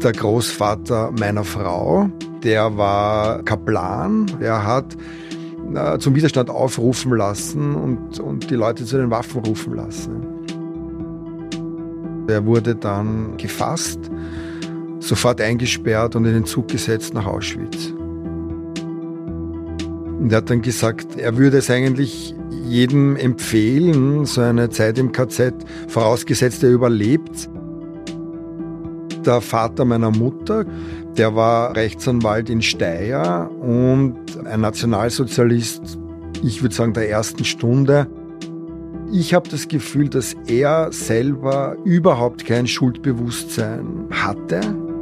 der Großvater meiner Frau. Der war Kaplan. Er hat zum Widerstand aufrufen lassen und die Leute zu den Waffen rufen lassen. Er wurde dann gefasst, sofort eingesperrt und in den Zug gesetzt nach Auschwitz. Und er hat dann gesagt, er würde es eigentlich jedem empfehlen, so eine Zeit im KZ, vorausgesetzt er überlebt. Der Vater meiner Mutter, der war Rechtsanwalt in Steyr und ein Nationalsozialist, ich würde sagen, der ersten Stunde. Ich habe das Gefühl, dass er selber überhaupt kein Schuldbewusstsein hatte.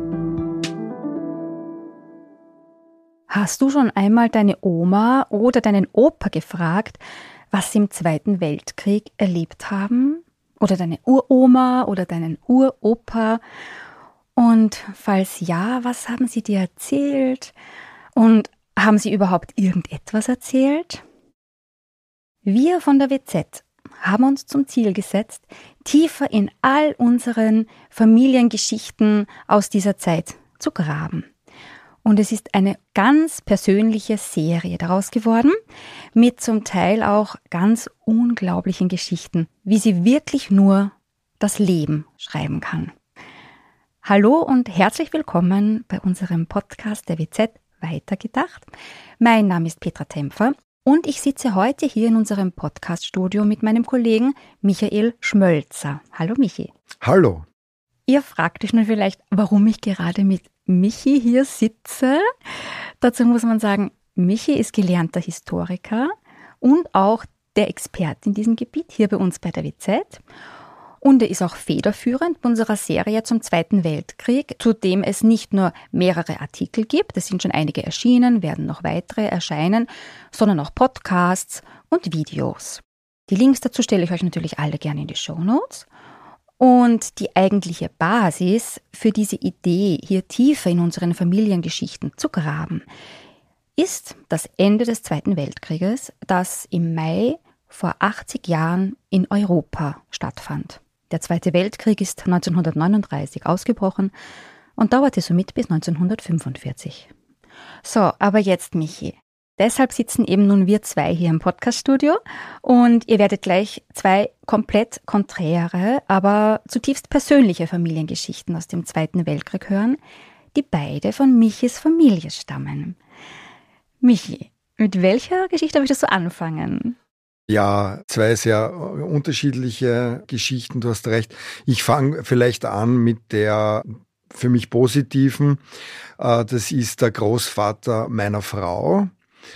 Hast du schon einmal deine Oma oder deinen Opa gefragt, was sie im Zweiten Weltkrieg erlebt haben? Oder deine Uroma oder deinen Uropa? Und falls ja, was haben sie dir erzählt? Und haben sie überhaupt irgendetwas erzählt? Wir von der WZ haben uns zum Ziel gesetzt, tiefer in all unseren Familiengeschichten aus dieser Zeit zu graben. Und es ist eine ganz persönliche Serie daraus geworden, mit zum Teil auch ganz unglaublichen Geschichten, wie sie wirklich nur das Leben schreiben kann. Hallo und herzlich willkommen bei unserem Podcast der WZ Weitergedacht. Mein Name ist Petra Tempfer und ich sitze heute hier in unserem Podcaststudio mit meinem Kollegen Michael Schmölzer. Hallo Michi. Hallo. Ihr fragt euch nun vielleicht, warum ich gerade mit Michi hier sitze. Dazu muss man sagen, Michi ist gelernter Historiker und auch der Experte in diesem Gebiet hier bei uns bei der WZ. Und er ist auch federführend bei unserer Serie zum Zweiten Weltkrieg, zu dem es nicht nur mehrere Artikel gibt, es sind schon einige erschienen, werden noch weitere erscheinen, sondern auch Podcasts und Videos. Die Links dazu stelle ich euch natürlich alle gerne in die Shownotes. Und die eigentliche Basis für diese Idee, hier tiefer in unseren Familiengeschichten zu graben, ist das Ende des Zweiten Weltkrieges, das im Mai vor 80 Jahren in Europa stattfand. Der Zweite Weltkrieg ist 1939 ausgebrochen und dauerte somit bis 1945. So, aber jetzt Michi. Deshalb sitzen eben nun wir zwei hier im Podcaststudio und ihr werdet gleich zwei komplett konträre, aber zutiefst persönliche Familiengeschichten aus dem Zweiten Weltkrieg hören, die beide von Michis Familie stammen. Michi, mit welcher Geschichte möchtest du anfangen? Ja, zwei sehr unterschiedliche Geschichten, du hast recht. Ich fange vielleicht an mit der für mich positiven. Das ist der Großvater meiner Frau.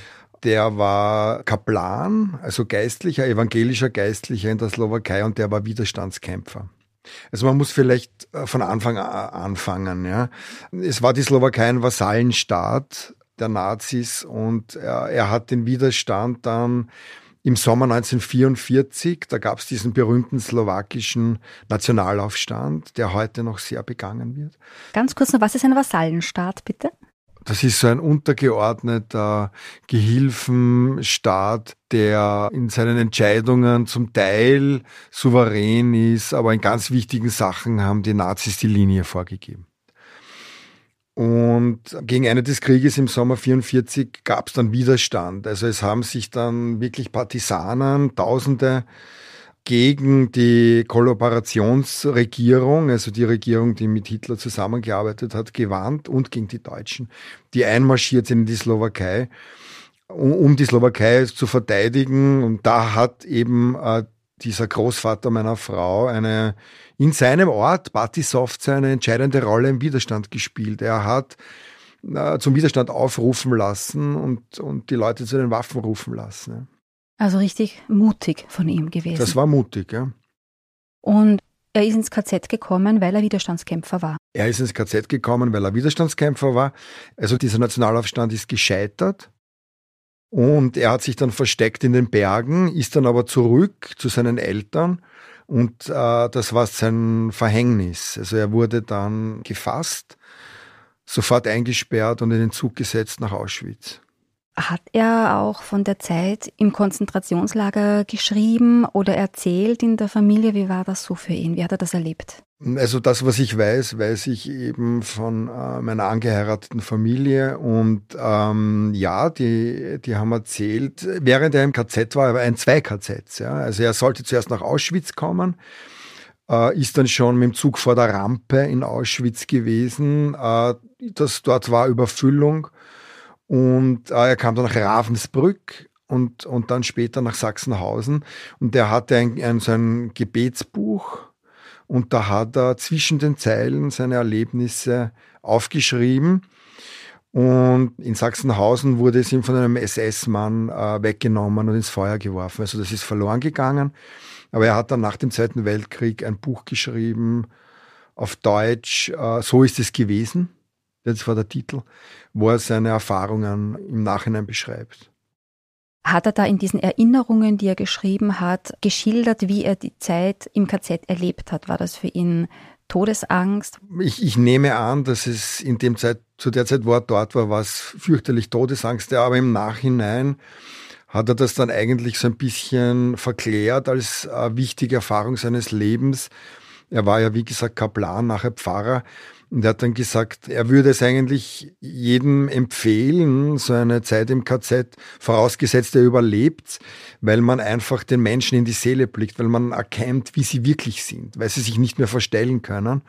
Der war Kaplan, also Geistlicher, evangelischer Geistlicher in der Slowakei und der war Widerstandskämpfer. Also man muss vielleicht von Anfang an anfangen. Ja. Es war die Slowakei ein Vasallenstaat der Nazis und er hat den Widerstand dann im Sommer 1944, da gab es diesen berühmten slowakischen Nationalaufstand, der heute noch sehr begangen wird. Ganz kurz noch, was ist ein Vasallenstaat, bitte? Das ist so ein untergeordneter Gehilfenstaat, der in seinen Entscheidungen zum Teil souverän ist, aber in ganz wichtigen Sachen haben die Nazis die Linie vorgegeben. Und gegen Ende des Krieges im Sommer 1944 gab es dann Widerstand. Also es haben sich dann wirklich Partisanen, Tausende, gegen die Kollaborationsregierung, also die Regierung, die mit Hitler zusammengearbeitet hat, gewandt und gegen die Deutschen, die einmarschiert sind in die Slowakei, um die Slowakei zu verteidigen. Und da hat eben dieser Großvater meiner Frau in seinem Ort, Batisovce, eine entscheidende Rolle im Widerstand gespielt. Er hat zum Widerstand aufrufen lassen und die Leute zu den Waffen rufen lassen. Ja. Also richtig mutig von ihm gewesen. Das war mutig, ja. Und er ist ins KZ gekommen, weil er Widerstandskämpfer war. Er ist ins KZ gekommen, weil er Widerstandskämpfer war. Also dieser Nationalaufstand ist gescheitert. Und er hat sich dann versteckt in den Bergen, ist dann aber zurück zu seinen Eltern und das war sein Verhängnis. Also er wurde dann gefasst, sofort eingesperrt und in den Zug gesetzt nach Auschwitz. Hat er auch von der Zeit im Konzentrationslager geschrieben oder erzählt in der Familie? Wie war das so für ihn? Wie hat er das erlebt? Also das, was ich weiß ich eben von meiner angeheirateten Familie und die haben erzählt, während er im KZ war, er war in 2 KZs. Ja. Also er sollte zuerst nach Auschwitz kommen, ist dann schon mit dem Zug vor der Rampe in Auschwitz gewesen. Dort war Überfüllung und er kam dann nach Ravensbrück und dann später nach Sachsenhausen und der hatte so ein Gebetsbuch. Und da hat er zwischen den Zeilen seine Erlebnisse aufgeschrieben. Und in Sachsenhausen wurde es ihm von einem SS-Mann weggenommen und ins Feuer geworfen. Also das ist verloren gegangen. Aber er hat dann nach dem Zweiten Weltkrieg ein Buch geschrieben auf Deutsch. So ist es gewesen. Das war der Titel, wo er seine Erfahrungen im Nachhinein beschreibt. Hat er da in diesen Erinnerungen, die er geschrieben hat, geschildert, wie er die Zeit im KZ erlebt hat? War das für ihn Todesangst? Ich nehme an, dass es zu der Zeit, wo er dort war, war es fürchterlich Todesangst. Aber im Nachhinein hat er das dann eigentlich so ein bisschen verklärt als wichtige Erfahrung seines Lebens. Er war ja, wie gesagt, Kaplan, nachher Pfarrer. Und er hat dann gesagt, er würde es eigentlich jedem empfehlen, so eine Zeit im KZ, vorausgesetzt er überlebt, weil man einfach den Menschen in die Seele blickt, weil man erkennt, wie sie wirklich sind, weil sie sich nicht mehr verstellen können.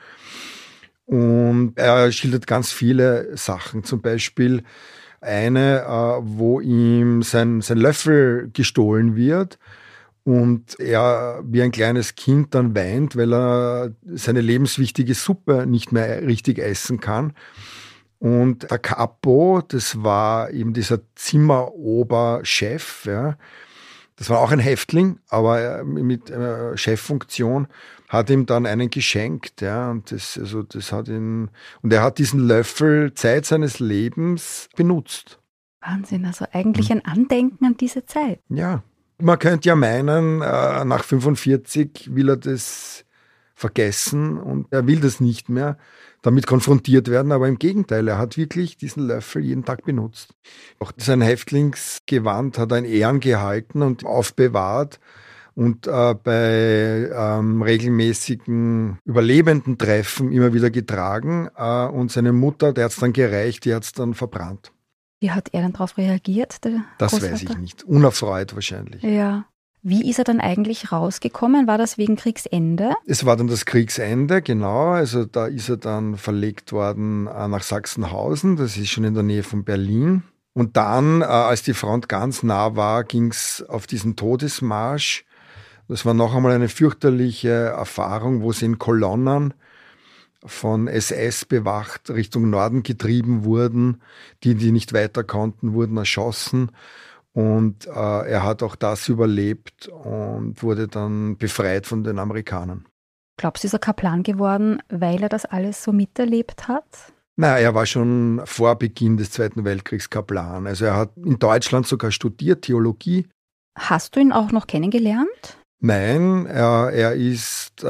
Und er schildert ganz viele Sachen, zum Beispiel eine, wo ihm sein Löffel gestohlen wird. Und er wie ein kleines Kind dann weint, weil er seine lebenswichtige Suppe nicht mehr richtig essen kann. Und der Capo, das war eben dieser Zimmeroberchef, ja. Das war auch ein Häftling, aber mit Cheffunktion, hat ihm dann einen geschenkt, ja. Und das hat ihn, und er hat diesen Löffel Zeit seines Lebens benutzt. Wahnsinn, also eigentlich ein Andenken an diese Zeit. Ja. Man könnte ja meinen, nach 45 will er das vergessen und er will das nicht mehr damit konfrontiert werden, aber im Gegenteil, er hat wirklich diesen Löffel jeden Tag benutzt. Auch sein Häftlingsgewand hat er in Ehren gehalten und aufbewahrt und bei regelmäßigen Überlebenden-Treffen immer wieder getragen und seine Mutter, der hat es dann gereicht, die hat es dann verbrannt. Wie hat er dann darauf reagiert, der Das Großvater? weiß ich nicht. Unerfreut wahrscheinlich. Ja. Wie ist er dann eigentlich rausgekommen? War das wegen Kriegsende? Es war dann das Kriegsende, genau. Also da ist er dann verlegt worden nach Sachsenhausen. Das ist schon in der Nähe von Berlin. Und dann, als die Front ganz nah war, ging es auf diesen Todesmarsch. Das war noch einmal eine fürchterliche Erfahrung, wo sie in Kolonnen von SS bewacht Richtung Norden getrieben wurden. Die nicht weiter konnten, wurden erschossen. Und er hat auch das überlebt und wurde dann befreit von den Amerikanern. Glaubst du, ist er Kaplan geworden, weil er das alles so miterlebt hat? Nein, er war schon vor Beginn des Zweiten Weltkriegs Kaplan. Also er hat in Deutschland sogar studiert, Theologie. Hast du ihn auch noch kennengelernt? Nein, er ist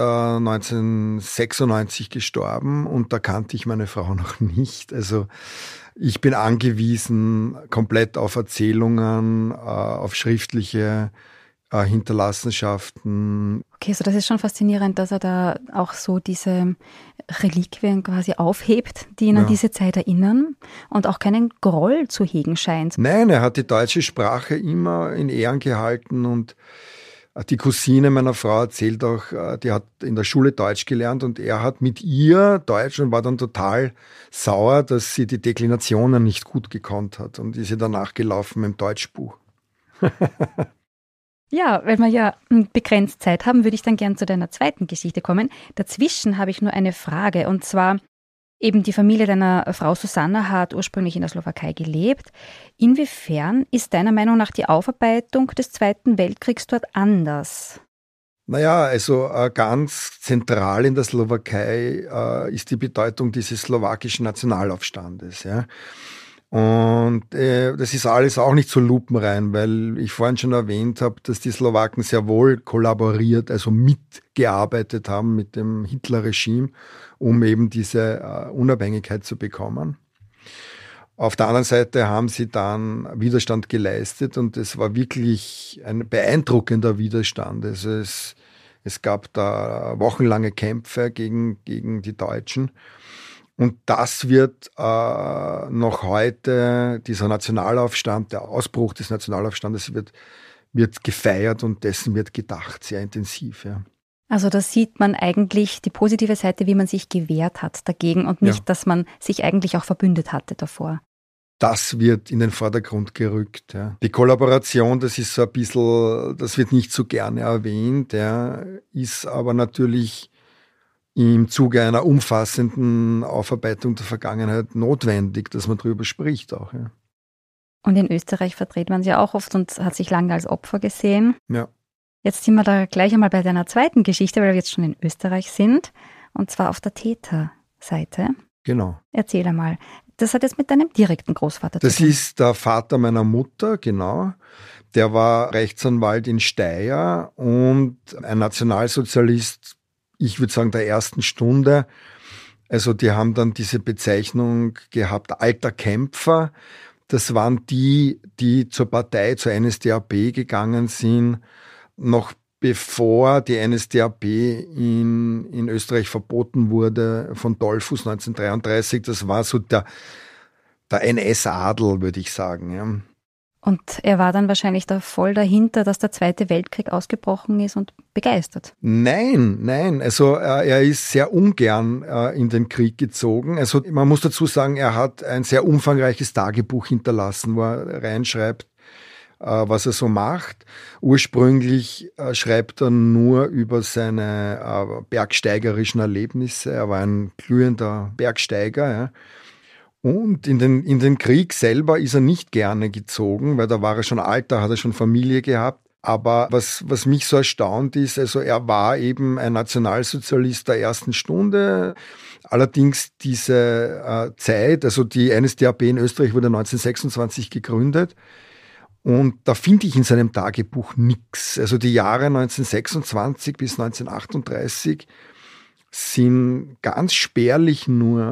1996 gestorben und da kannte ich meine Frau noch nicht. Also ich bin angewiesen komplett auf Erzählungen, auf schriftliche Hinterlassenschaften. Okay, so das ist schon faszinierend, dass er da auch so diese Reliquien quasi aufhebt, die ihn an diese Zeit erinnern und auch keinen Groll zu hegen scheint. Nein, er hat die deutsche Sprache immer in Ehren gehalten und die Cousine meiner Frau erzählt auch, die hat in der Schule Deutsch gelernt und er hat mit ihr Deutsch und war dann total sauer, dass sie die Deklinationen nicht gut gekonnt hat und ist ihr danach gelaufen mit dem Deutschbuch. Ja, weil wir ja begrenzt Zeit haben, würde ich dann gern zu deiner zweiten Geschichte kommen. Dazwischen habe ich nur eine Frage und zwar eben die Familie deiner Frau Susanna hat ursprünglich in der Slowakei gelebt. Inwiefern ist deiner Meinung nach die Aufarbeitung des Zweiten Weltkriegs dort anders? Naja, also ganz zentral in der Slowakei ist die Bedeutung dieses slowakischen Nationalaufstandes. Ja. Und das ist alles auch nicht so lupenrein, weil ich vorhin schon erwähnt habe, dass die Slowaken sehr wohl kollaboriert, also mitgearbeitet haben mit dem Hitler-Regime, um eben diese Unabhängigkeit zu bekommen. Auf der anderen Seite haben sie dann Widerstand geleistet und es war wirklich ein beeindruckender Widerstand. Also es gab da wochenlange Kämpfe gegen die Deutschen. Und das wird noch heute, dieser Nationalaufstand, der Ausbruch des Nationalaufstandes wird gefeiert und dessen wird gedacht, sehr intensiv. Ja. Also da sieht man eigentlich die positive Seite, wie man sich gewehrt hat dagegen und nicht, dass man sich eigentlich auch verbündet hatte davor. Das wird in den Vordergrund gerückt. Ja. Die Kollaboration, das ist so ein bisschen, das wird nicht so gerne erwähnt, ja, ist aber natürlich im Zuge einer umfassenden Aufarbeitung der Vergangenheit notwendig, dass man darüber spricht auch. Ja. Und in Österreich vertritt man sie auch oft und hat sich lange als Opfer gesehen. Ja. Jetzt sind wir da gleich einmal bei deiner zweiten Geschichte, weil wir jetzt schon in Österreich sind, und zwar auf der Täterseite. Genau. Erzähl einmal. Das hat jetzt mit deinem direkten Großvater zu tun. Das ist der Vater meiner Mutter, genau. Der war Rechtsanwalt in Steyr und ein Nationalsozialist, ich würde sagen, der ersten Stunde. Also die haben dann diese Bezeichnung gehabt, alter Kämpfer. Das waren die zur Partei, zur NSDAP gegangen sind, noch bevor die NSDAP in Österreich verboten wurde von Dollfuß 1933. Das war so der NS-Adel, würde ich sagen. Ja. Und er war dann wahrscheinlich da voll dahinter, dass der Zweite Weltkrieg ausgebrochen ist und begeistert. Nein. Also er ist sehr ungern in den Krieg gezogen. Also man muss dazu sagen, er hat ein sehr umfangreiches Tagebuch hinterlassen, wo er reinschreibt, was er so macht. Ursprünglich schreibt er nur über seine bergsteigerischen Erlebnisse. Er war ein glühender Bergsteiger. Ja. Und in den Krieg selber ist er nicht gerne gezogen, weil da war er schon alt, da hat er schon Familie gehabt. Aber was mich so erstaunt ist, also er war eben ein Nationalsozialist der ersten Stunde. Allerdings diese Zeit, also die NSDAP in Österreich wurde 1926 gegründet. Und da finde ich in seinem Tagebuch nichts. Also die Jahre 1926 bis 1938 sind ganz spärliche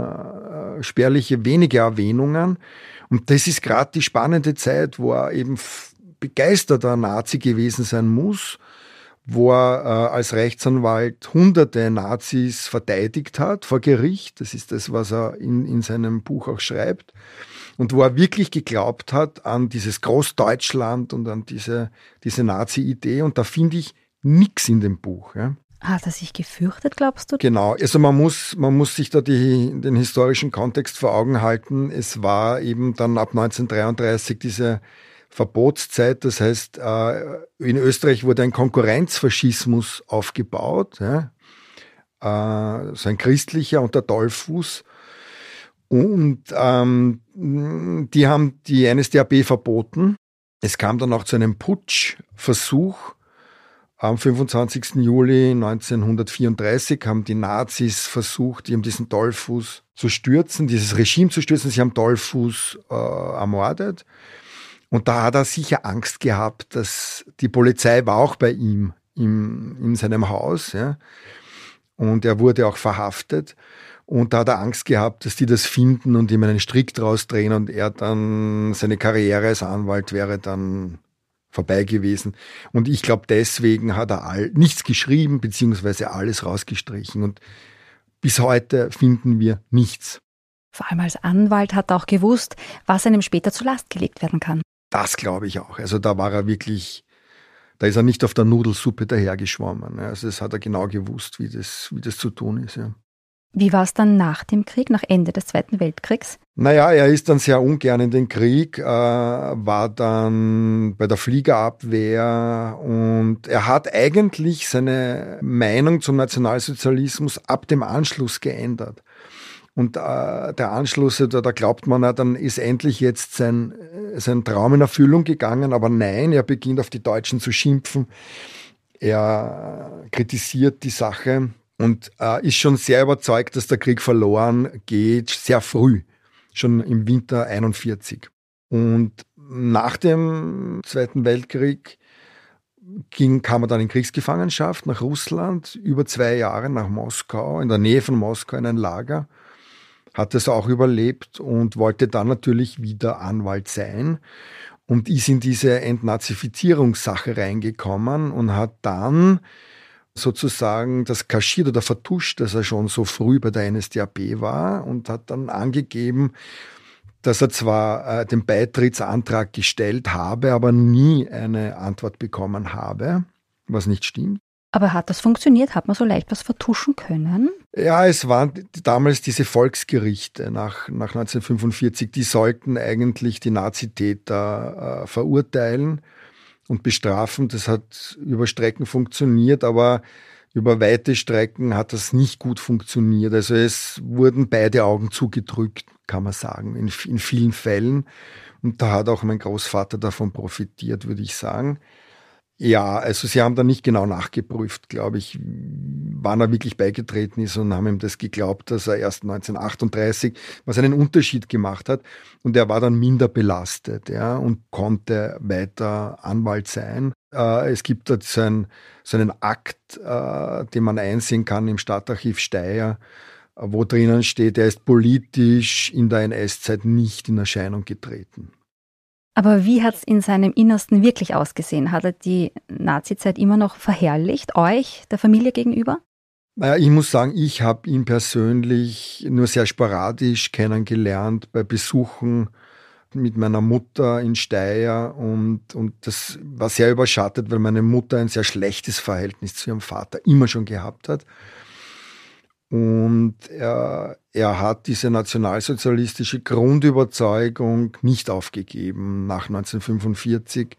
wenige Erwähnungen. Und das ist gerade die spannende Zeit, wo er eben begeisterter Nazi gewesen sein muss, wo er als Rechtsanwalt hunderte Nazis verteidigt hat vor Gericht. Das ist das, was er in seinem Buch auch schreibt. Und wo er wirklich geglaubt hat an dieses Großdeutschland und an diese Nazi-Idee. Und da finde ich nichts in dem Buch. Ja. Hat er sich gefürchtet, glaubst du? Genau. Also man muss sich da den historischen Kontext vor Augen halten. Es war eben dann ab 1933 diese Verbotszeit. Das heißt, in Österreich wurde ein Konkurrenzfaschismus aufgebaut. Ja. So ein christlicher unter Dollfuß. Und die haben die NSDAP verboten. Es kam dann auch zu einem Putschversuch. Am 25. Juli 1934 haben die Nazis versucht, diesen Dollfuß zu stürzen, dieses Regime zu stürzen. Sie haben Dollfuß ermordet. Und da hat er sicher Angst gehabt, dass die Polizei war auch bei ihm in seinem Haus. Ja. Und er wurde auch verhaftet. Und da hat er Angst gehabt, dass die das finden und ihm einen Strick draus drehen und er dann, seine Karriere als Anwalt wäre dann vorbei gewesen. Und ich glaube, deswegen hat er nichts geschrieben, beziehungsweise alles rausgestrichen. Und bis heute finden wir nichts. Vor allem als Anwalt hat er auch gewusst, was einem später zur Last gelegt werden kann. Das glaube ich auch. Also da war er wirklich, da ist er nicht auf der Nudelsuppe dahergeschwommen. Also das hat er genau gewusst, wie das zu tun ist. Ja. Wie war es dann nach dem Krieg, nach Ende des Zweiten Weltkriegs? Naja, er ist dann sehr ungern in den Krieg, war dann bei der Fliegerabwehr und er hat eigentlich seine Meinung zum Nationalsozialismus ab dem Anschluss geändert. Und der Anschluss, da glaubt man, dann ist endlich jetzt sein Traum in Erfüllung gegangen, aber nein, er beginnt auf die Deutschen zu schimpfen. Er kritisiert die Sache. Und ist schon sehr überzeugt, dass der Krieg verloren geht, sehr früh, schon im Winter 1941. Und nach dem Zweiten Weltkrieg kam er dann in Kriegsgefangenschaft nach Russland, über 2 Jahre nach Moskau, in der Nähe von Moskau in ein Lager, hat es auch überlebt und wollte dann natürlich wieder Anwalt sein und ist in diese Entnazifizierungssache reingekommen und hat dann sozusagen das kaschiert oder vertuscht, dass er schon so früh bei der NSDAP war und hat dann angegeben, dass er zwar den Beitrittsantrag gestellt habe, aber nie eine Antwort bekommen habe, was nicht stimmt. Aber hat das funktioniert? Hat man so leicht was vertuschen können? Ja, es waren damals diese Volksgerichte nach 1945, die sollten eigentlich die Nazitäter verurteilen und bestrafen. Das hat über Strecken funktioniert, aber über weite Strecken hat das nicht gut funktioniert. Also es wurden beide Augen zugedrückt, kann man sagen, in vielen Fällen. Und da hat auch mein Großvater davon profitiert, würde ich sagen. Ja, also sie haben da nicht genau nachgeprüft, glaube ich, wann er wirklich beigetreten ist und haben ihm das geglaubt, dass er erst 1938, was einen Unterschied gemacht hat. Und er war dann minder belastet, ja, und konnte weiter Anwalt sein. Es gibt dort so einen Akt, den man einsehen kann im Stadtarchiv Steyr, wo drinnen steht, er ist politisch in der NS-Zeit nicht in Erscheinung getreten. Aber wie hat es in seinem Innersten wirklich ausgesehen? Hat er die Nazizeit immer noch verherrlicht, euch, der Familie gegenüber? Naja, ich muss sagen, ich habe ihn persönlich nur sehr sporadisch kennengelernt bei Besuchen mit meiner Mutter in Steyr und das war sehr überschattet, weil meine Mutter ein sehr schlechtes Verhältnis zu ihrem Vater immer schon gehabt hat. Und er hat diese nationalsozialistische Grundüberzeugung nicht aufgegeben nach 1945.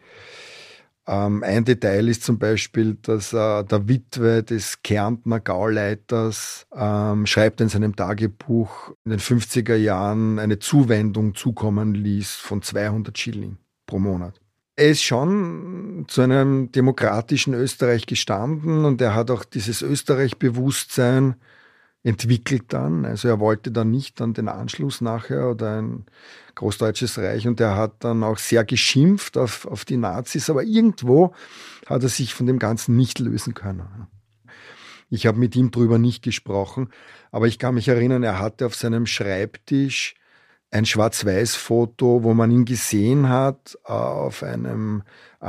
Ein Detail ist zum Beispiel, dass er der Witwe des Kärntner Gauleiters schreibt in seinem Tagebuch in den 50er Jahren eine Zuwendung zukommen ließ von 200 Schilling pro Monat. Er ist schon zu einem demokratischen Österreich gestanden und er hat auch dieses Österreich-Bewusstsein entwickelt dann. Also er wollte dann nicht dann den Anschluss nachher oder ein großdeutsches Reich und er hat dann auch sehr geschimpft auf die Nazis, aber irgendwo hat er sich von dem Ganzen nicht lösen können. Ich habe mit ihm drüber nicht gesprochen, aber ich kann mich erinnern, er hatte auf seinem Schreibtisch ein Schwarz-Weiß-Foto, wo man ihn gesehen hat auf einem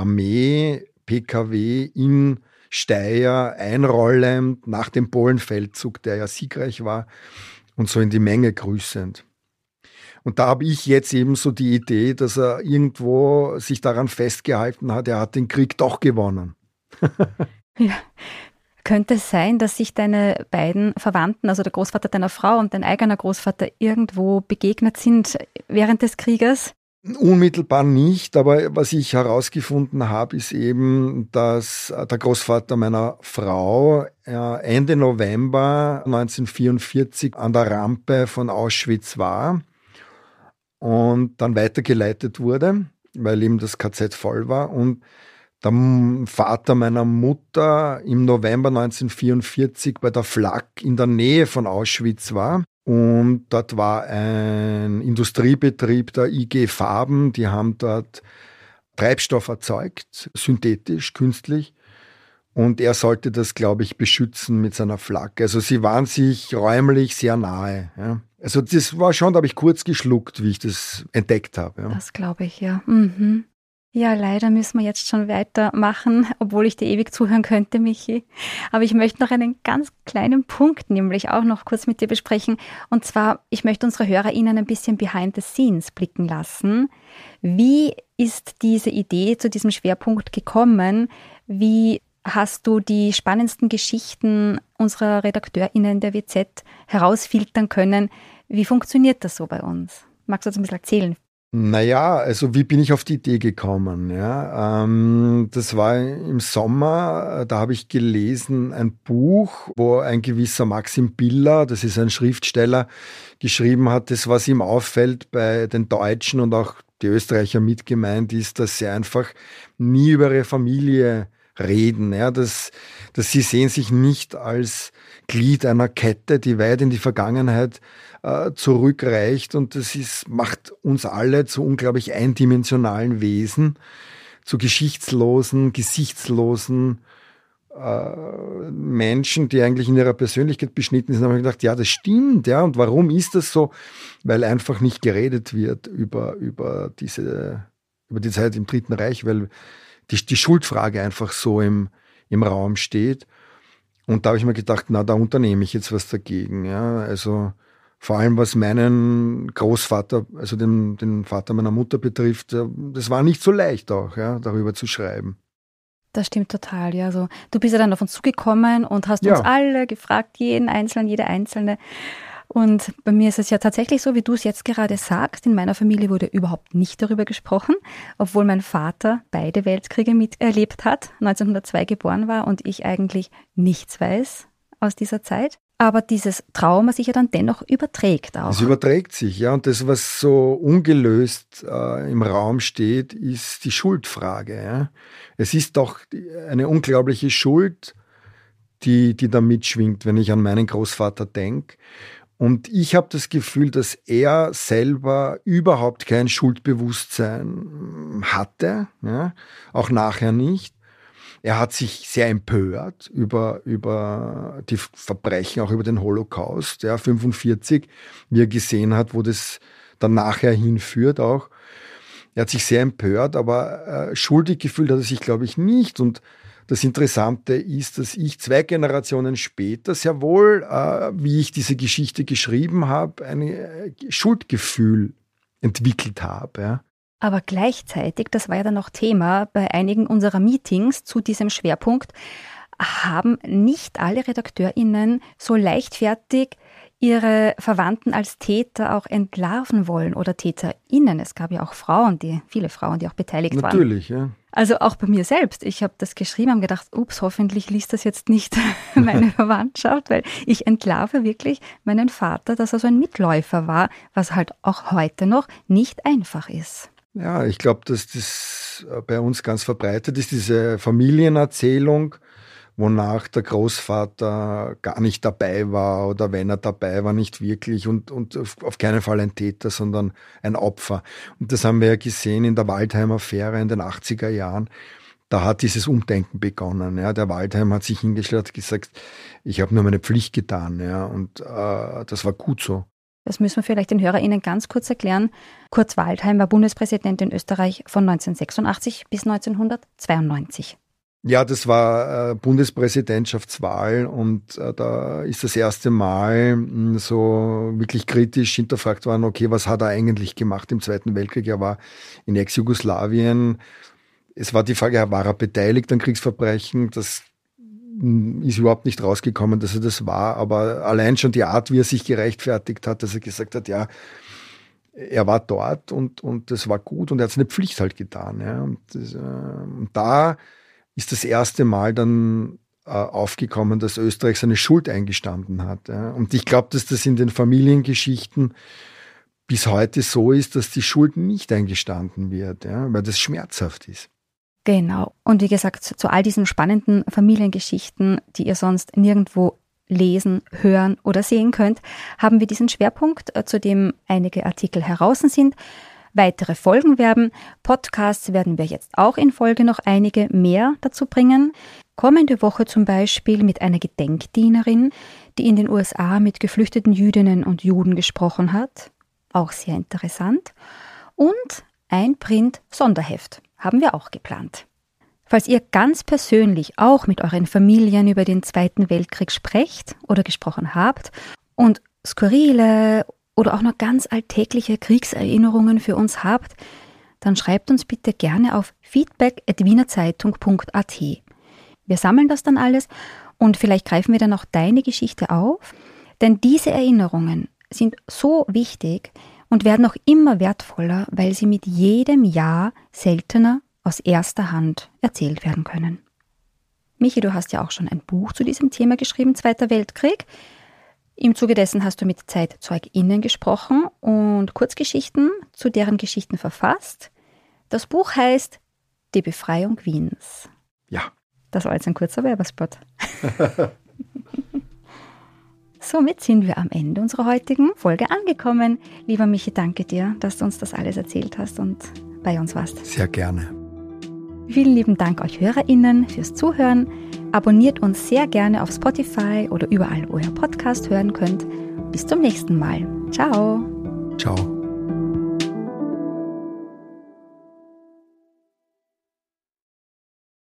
Armee-PKW in Steyr einrollend nach dem Polenfeldzug, der ja siegreich war, und so in die Menge grüßend. Und da habe ich jetzt eben so die Idee, dass er irgendwo sich daran festgehalten hat, er hat den Krieg doch gewonnen. Ja. Könnte es sein, dass sich deine beiden Verwandten, also der Großvater deiner Frau und dein eigener Großvater, irgendwo begegnet sind während des Krieges? Unmittelbar nicht, aber was ich herausgefunden habe, ist eben, dass der Großvater meiner Frau Ende November 1944 an der Rampe von Auschwitz war und dann weitergeleitet wurde, weil eben das KZ voll war. Und der Vater meiner Mutter im November 1944 bei der Flak in der Nähe von Auschwitz war. Und dort war ein Industriebetrieb der IG Farben, die haben dort Treibstoff erzeugt, synthetisch, künstlich. Und er sollte das, glaube ich, beschützen mit seiner Flagge. Also sie waren sich räumlich sehr nahe. Ja. Also das war schon, da habe ich kurz geschluckt, wie ich das entdeckt habe. Ja. Das glaube ich, ja. Mhm. Ja, leider müssen wir jetzt schon weitermachen, obwohl ich dir ewig zuhören könnte, Michi. Aber ich möchte noch einen ganz kleinen Punkt nämlich auch noch kurz mit dir besprechen. Und zwar, ich möchte unsere HörerInnen ein bisschen behind the scenes blicken lassen. Wie ist diese Idee zu diesem Schwerpunkt gekommen? Wie hast du die spannendsten Geschichten unserer RedakteurInnen der WZ herausfiltern können? Wie funktioniert das so bei uns? Magst du uns ein bisschen erzählen? Naja, also wie bin ich auf die Idee gekommen? Ja, das war im Sommer, da habe ich gelesen ein Buch, wo ein gewisser Maxim Biller, das ist ein Schriftsteller, geschrieben hat, das, was ihm auffällt bei den Deutschen und auch die Österreicher mit gemeint ist, dass sie einfach nie über ihre Familie reden, ja, dass sie sehen sich nicht als Glied einer Kette, die weit in die Vergangenheit zurückreicht und macht uns alle zu unglaublich eindimensionalen Wesen, zu geschichtslosen, gesichtslosen Menschen, die eigentlich in ihrer Persönlichkeit beschnitten sind, haben gedacht, ja, das stimmt, ja. Und warum ist das so? Weil einfach nicht geredet wird über die Zeit im Dritten Reich, weil die Schuldfrage einfach so im Raum steht. Und da habe ich mir gedacht, na, da unternehme ich jetzt was dagegen, ja. Also vor allem was meinen Großvater, also den Vater meiner Mutter betrifft, das war nicht so leicht auch, ja, darüber zu schreiben. Das stimmt total, ja. Also, du bist ja dann auf uns zugekommen und hast uns alle gefragt, jeden Einzelnen, jede Einzelne. Und bei mir ist es ja tatsächlich so, wie du es jetzt gerade sagst, in meiner Familie wurde überhaupt nicht darüber gesprochen, obwohl mein Vater beide Weltkriege miterlebt hat, 1902 geboren war und ich eigentlich nichts weiß aus dieser Zeit. Aber dieses Trauma sich ja dann dennoch überträgt auch. Es überträgt sich, ja. Und das, was so ungelöst im Raum steht, ist die Schuldfrage. Ja. Es ist doch eine unglaubliche Schuld, die da mitschwingt, wenn ich an meinen Großvater denke. Und ich habe das Gefühl, dass er selber überhaupt kein Schuldbewusstsein hatte, ja, auch nachher nicht. Er hat sich sehr empört über die Verbrechen, auch über den Holocaust, ja, 1945, wie er gesehen hat, wo das dann nachher hinführt auch. Er hat sich sehr empört, aber schuldig gefühlt hat er sich, glaube ich, nicht. Und das Interessante ist, dass ich 2 Generationen später sehr wohl, wie ich diese Geschichte geschrieben habe, ein Schuldgefühl entwickelt habe. Ja. Aber gleichzeitig, das war ja dann auch Thema bei einigen unserer Meetings zu diesem Schwerpunkt, haben nicht alle RedakteurInnen so leichtfertig ihre Verwandten als Täter auch entlarven wollen oder TäterInnen. Es gab ja auch viele Frauen, die auch beteiligt waren. Natürlich, ja. Also auch bei mir selbst. Ich habe das geschrieben, habe gedacht, ups, hoffentlich liest das jetzt nicht meine Verwandtschaft, weil ich entlarve wirklich meinen Vater, dass er so ein Mitläufer war, was halt auch heute noch nicht einfach ist. Ja, ich glaube, dass das bei uns ganz verbreitet ist, diese Familienerzählung, wonach der Großvater gar nicht dabei war oder wenn er dabei war, nicht wirklich und auf keinen Fall ein Täter, sondern ein Opfer. Und das haben wir ja gesehen in der Waldheim-Affäre in den 80er Jahren. Da hat dieses Umdenken begonnen. Ja. Der Waldheim hat sich hingestellt und gesagt, ich habe nur meine Pflicht getan. Ja. Und das war gut so. Das müssen wir vielleicht den HörerInnen ganz kurz erklären. Kurt Waldheim war Bundespräsident in Österreich von 1986 bis 1992. Ja, das war Bundespräsidentschaftswahl und da ist das erste Mal so wirklich kritisch hinterfragt worden, okay, was hat er eigentlich gemacht im Zweiten Weltkrieg? Er war in Ex-Jugoslawien. Es war die Frage, war er beteiligt an Kriegsverbrechen? Das ist überhaupt nicht rausgekommen, dass er das war, aber allein schon die Art, wie er sich gerechtfertigt hat, dass er gesagt hat, ja, er war dort und das war gut und er hat seine Pflicht halt getan. Ja. Und da ist das erste Mal dann aufgekommen, dass Österreich seine Schuld eingestanden hat. Ja. Und ich glaube, dass das in den Familiengeschichten bis heute so ist, dass die Schuld nicht eingestanden wird, ja, weil das schmerzhaft ist. Genau. Und wie gesagt, zu all diesen spannenden Familiengeschichten, die ihr sonst nirgendwo lesen, hören oder sehen könnt, haben wir diesen Schwerpunkt, zu dem einige Artikel heraus sind. Weitere Folgen werden. Podcasts werden wir jetzt auch in Folge noch einige mehr dazu bringen. Kommende Woche zum Beispiel mit einer Gedenkdienerin, die in den USA mit geflüchteten Jüdinnen und Juden gesprochen hat. Auch sehr interessant. Und ein Print-Sonderheft haben wir auch geplant. Falls ihr ganz persönlich auch mit euren Familien über den Zweiten Weltkrieg sprecht oder gesprochen habt und skurrile oder auch noch ganz alltägliche Kriegserinnerungen für uns habt, dann schreibt uns bitte gerne auf feedback@wienerzeitung.at. Wir sammeln das dann alles und vielleicht greifen wir dann auch deine Geschichte auf, denn diese Erinnerungen sind so wichtig und werden auch immer wertvoller, weil sie mit jedem Jahr seltener aus erster Hand erzählt werden können. Michi, du hast ja auch schon ein Buch zu diesem Thema geschrieben, Zweiter Weltkrieg. Im Zuge dessen hast du mit ZeitzeugInnen gesprochen und Kurzgeschichten zu deren Geschichten verfasst. Das Buch heißt Die Befreiung Wiens. Ja. Das war jetzt ein kurzer Werbespot. Somit sind wir am Ende unserer heutigen Folge angekommen. Lieber Michi, danke dir, dass du uns das alles erzählt hast und bei uns warst. Sehr gerne. Vielen lieben Dank euch HörerInnen fürs Zuhören. Abonniert uns sehr gerne auf Spotify oder überall, wo ihr Podcast hören könnt. Bis zum nächsten Mal. Ciao. Ciao.